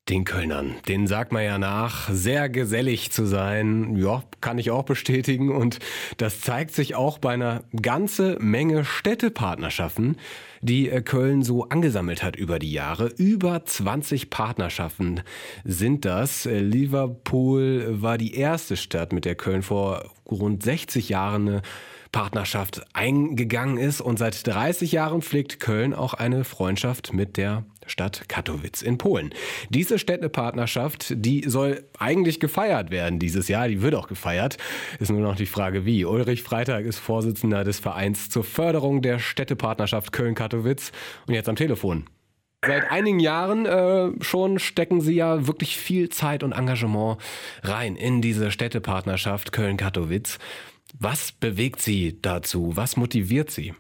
Den Kölnern, denen sagt man ja nach, sehr gesellig zu sein. Ja, kann ich auch bestätigen. Und das zeigt sich auch bei einer ganze Menge Städtepartnerschaften, die Köln so angesammelt hat über die Jahre. Über 20 Partnerschaften sind das. Liverpool war die erste Stadt, mit der Köln vor rund 60 Jahren eine Partnerschaft eingegangen ist. Und seit 30 Jahren pflegt Köln auch eine Freundschaft mit der Stadt Katowice in Polen. Diese Städtepartnerschaft, die soll eigentlich gefeiert werden dieses Jahr. Die wird auch gefeiert. Ist nur noch die Frage, wie. Ulrich Freitag ist Vorsitzender des Vereins zur Förderung der Städtepartnerschaft Köln-Katowice und jetzt am Telefon. Seit einigen Jahren schon stecken Sie ja wirklich viel Zeit und Engagement rein in diese Städtepartnerschaft Köln-Katowice. Was bewegt Sie dazu? Was motiviert Sie?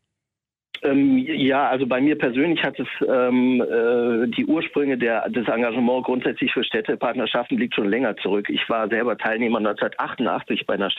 Ja, also bei mir persönlich hat es die Ursprünge des Engagements grundsätzlich für Städtepartnerschaften liegt schon länger zurück. Ich war selber Teilnehmer 1988 bei einer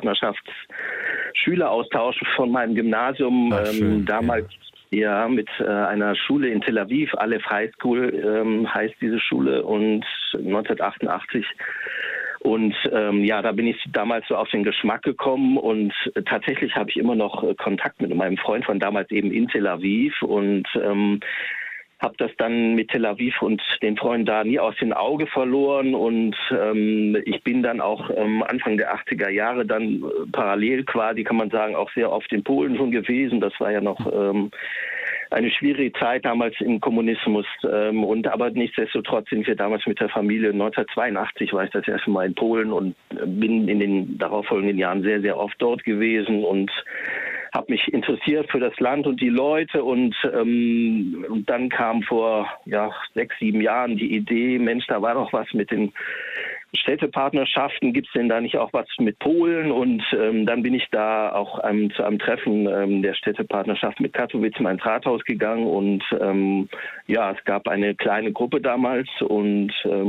Städtepartnerschafts-Schüleraustausch von meinem Gymnasium, damals ja mit einer Schule in Tel Aviv, Aleph High School heißt diese Schule, und 1988. Und da bin ich damals so auf den Geschmack gekommen, und tatsächlich habe ich immer noch Kontakt mit meinem Freund von damals eben in Tel Aviv, und habe das dann mit Tel Aviv und den Freunden da nie aus den Augen verloren, und ich bin dann auch Anfang der 80er Jahre dann parallel quasi, kann man sagen, auch sehr oft in Polen schon gewesen. Das war ja noch eine schwierige Zeit damals im Kommunismus, aber nichtsdestotrotz sind wir damals mit der Familie, 1982 war ich das erste Mal in Polen und bin in den darauffolgenden Jahren sehr, sehr oft dort gewesen und habe mich interessiert für das Land und die Leute, und dann kam vor 6, 7 Jahren die Idee, Mensch, da war doch was mit den Städtepartnerschaften, gibt es denn da nicht auch was mit Polen? Und dann bin ich da auch zu einem Treffen der Städtepartnerschaft mit Katowice mal ins Rathaus gegangen, und es gab eine kleine Gruppe damals, und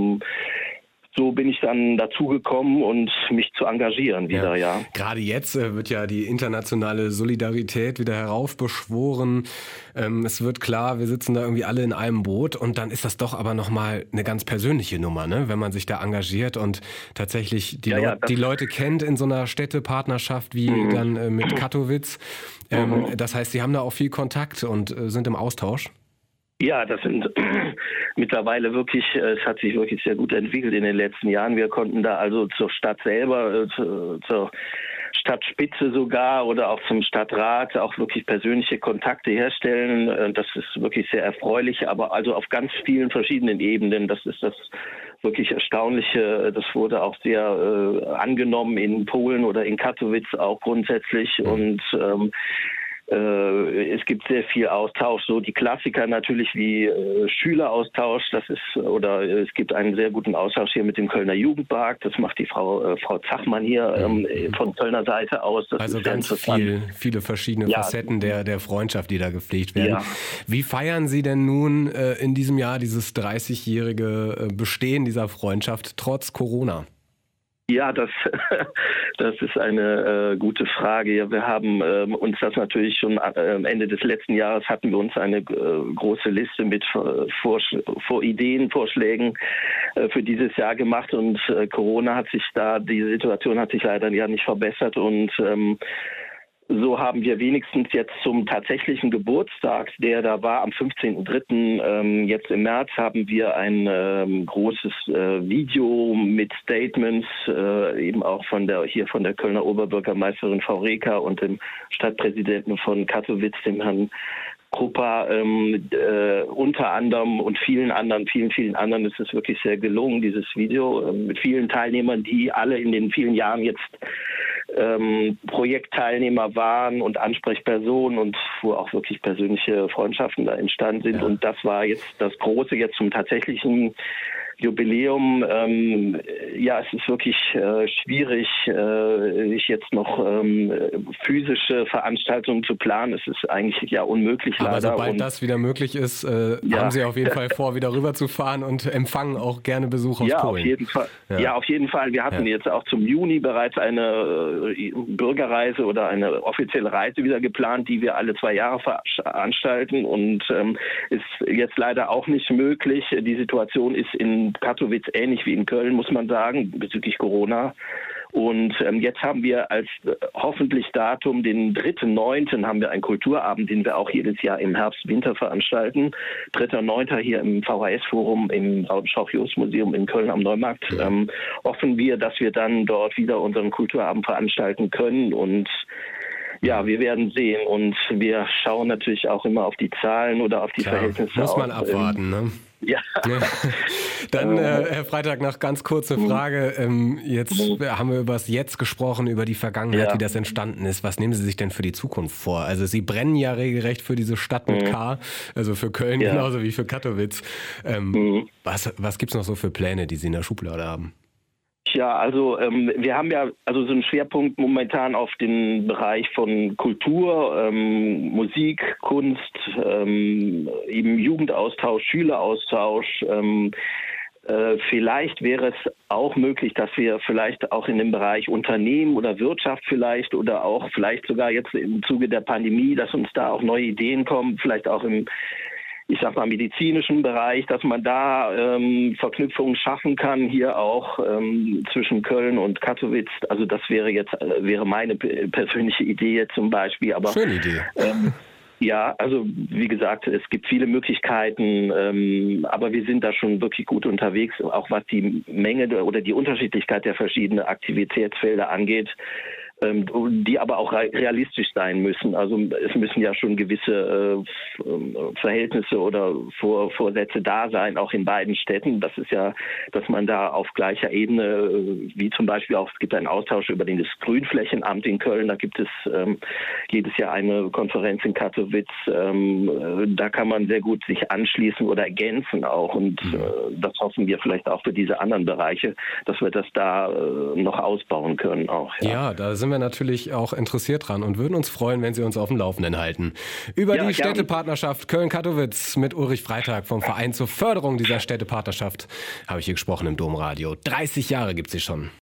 so bin ich dann dazu gekommen und mich zu engagieren wieder, ja. Gerade jetzt wird ja die internationale Solidarität wieder heraufbeschworen. Es wird klar, wir sitzen da irgendwie alle in einem Boot, und dann ist das doch aber nochmal eine ganz persönliche Nummer, ne? Wenn man sich da engagiert und tatsächlich die Leute kennt in so einer Städtepartnerschaft wie dann mit Katowice. Das heißt, Sie haben da auch viel Kontakt und sind im Austausch. Ja, das sind mittlerweile wirklich, es hat sich wirklich sehr gut entwickelt in den letzten Jahren. Wir konnten da also zur Stadt selber, zur Stadtspitze sogar oder auch zum Stadtrat auch wirklich persönliche Kontakte herstellen. Das ist wirklich sehr erfreulich, aber also auf ganz vielen verschiedenen Ebenen. Das ist das wirklich Erstaunliche. Das wurde auch sehr angenommen in Polen oder in Katowice auch grundsätzlich, und es gibt sehr viel Austausch, so die Klassiker natürlich wie Schüleraustausch, es gibt einen sehr guten Austausch hier mit dem Kölner Jugendpark, das macht die Frau Zachmann hier von Kölner Seite aus. Das also ist ganz viele verschiedene Facetten der Freundschaft, die da gepflegt werden. Ja. Wie feiern Sie denn nun in diesem Jahr dieses 30-jährige Bestehen dieser Freundschaft trotz Corona? Ja, das ist eine gute Frage. Ja, wir haben uns das natürlich schon am Ende des letzten Jahres hatten wir uns eine große Liste mit Ideen, Vorschlägen für dieses Jahr gemacht, und die Situation hat sich leider ja nicht verbessert, und so haben wir wenigstens jetzt zum tatsächlichen Geburtstag, der da war am 15.03. Jetzt im März, haben wir ein großes Video mit Statements, eben auch von der Kölner Oberbürgermeisterin Frau Reker und dem Stadtpräsidenten von Katowice, dem Herrn Krupa, unter anderem, und vielen anderen ist es wirklich sehr gelungen, dieses Video, mit vielen Teilnehmern, die alle in den vielen Jahren jetzt Projektteilnehmer waren und Ansprechpersonen, und wo auch wirklich persönliche Freundschaften da entstanden sind. Ja. Und das war jetzt das Große jetzt zum tatsächlichen Jubiläum. Ja, es ist wirklich schwierig, sich jetzt noch physische Veranstaltungen zu planen. Es ist eigentlich ja unmöglich leider. Aber sobald das wieder möglich ist, haben Sie auf jeden Fall vor, wieder rüberzufahren und empfangen auch gerne Besuch aus Polen. Auf jeden Fall. Ja, auf jeden Fall. Wir hatten jetzt auch zum Juni bereits eine Bürgerreise oder eine offizielle Reise wieder geplant, die wir alle 2 Jahre veranstalten, und ist jetzt leider auch nicht möglich. Die Situation ist in Katowice ähnlich wie in Köln, muss man sagen, bezüglich Corona. Und jetzt haben wir als hoffentlich Datum den 3.9. haben wir einen Kulturabend, den wir auch jedes Jahr im Herbst-Winter veranstalten. 3.9. hier im VHS-Forum im Raut-Schauch-Jost-Museum in Köln am Neumarkt. Hoffen wir, dass wir dann dort wieder unseren Kulturabend veranstalten können, und ja, wir werden sehen, und wir schauen natürlich auch immer auf die Zahlen oder auf die Verhältnisse. Muss man abwarten, ne? Ja. Dann, Herr Freitag, noch ganz kurze Frage. Jetzt haben wir über das Jetzt gesprochen, über die Vergangenheit, wie das entstanden ist. Was nehmen Sie sich denn für die Zukunft vor? Also Sie brennen ja regelrecht für diese Stadt mit K, also für Köln genauso wie für Katowice. Was gibt es noch so für Pläne, die Sie in der Schublade haben? Ja, also wir haben ja so einen Schwerpunkt momentan auf den Bereich von Kultur, Musik, Kunst, eben Jugendaustausch, Schüleraustausch. Vielleicht wäre es auch möglich, dass wir vielleicht auch in dem Bereich Unternehmen oder Wirtschaft vielleicht oder auch vielleicht sogar jetzt im Zuge der Pandemie, dass uns da auch neue Ideen kommen, vielleicht auch im medizinischen Bereich, dass man da Verknüpfungen schaffen kann, hier auch zwischen Köln und Katowice. Also das wäre meine persönliche Idee jetzt zum Beispiel. Aber schöne Idee. Ja, also wie gesagt, es gibt viele Möglichkeiten, aber wir sind da schon wirklich gut unterwegs, auch was die Menge oder die Unterschiedlichkeit der verschiedenen Aktivitätsfelder angeht, die aber auch realistisch sein müssen. Also es müssen ja schon gewisse Verhältnisse oder Vorsätze da sein, auch in beiden Städten. Das ist ja, dass man da auf gleicher Ebene, wie zum Beispiel auch, es gibt einen Austausch über das Grünflächenamt in Köln, da gibt es jedes Jahr eine Konferenz in Katowice, da kann man sehr gut sich anschließen oder ergänzen auch, und das hoffen wir vielleicht auch für diese anderen Bereiche, dass wir das da noch ausbauen können auch. Ja, da sind wir natürlich auch interessiert dran und würden uns freuen, wenn Sie uns auf dem Laufenden halten. Über die Städtepartnerschaft Köln-Katowice mit Ulrich Freitag vom Verein zur Förderung dieser Städtepartnerschaft habe ich hier gesprochen im Domradio. 30 Jahre gibt es sie schon.